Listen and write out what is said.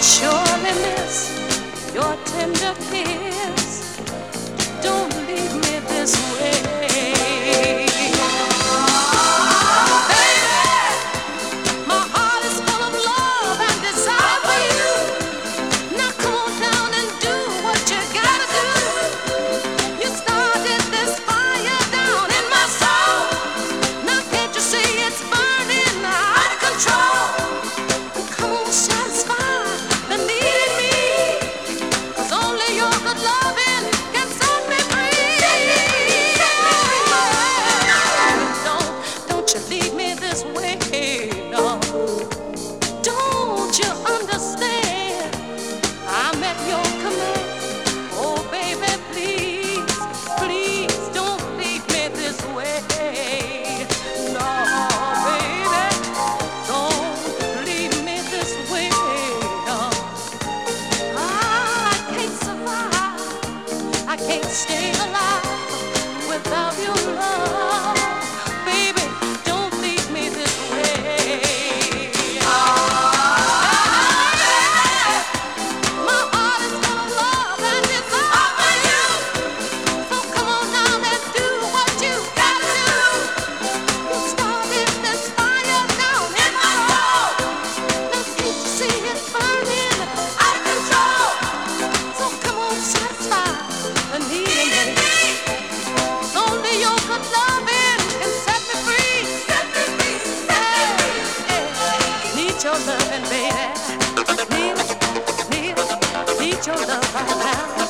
surely miss your tender kiss. Don't leave me this way. Baby, my heart is full of love and desire for you. Now come on down and do what you gotta do. You started this fire down in my soul. Now can't you see it's burning out of control? Come on, satisfy the need in me, 'cause only your good loving can set me free. Don't you leave me this way, no. Don't you understand? I'm at your command. Oh, baby, please, please don't leave me this way. No, baby, don't leave me this way. No. I can't survive. I can't stay alive without your love. Baby, don't leave me this way. My heart is full of love and desire for you. So come on down and do what you gotta do. You started this fire down in my soul. Now can't you see it's burning out of control? So come on, satisfy the need in me. Only your good loving can set me free. Set me free. Hey, need your loving, baby. Need your love right now.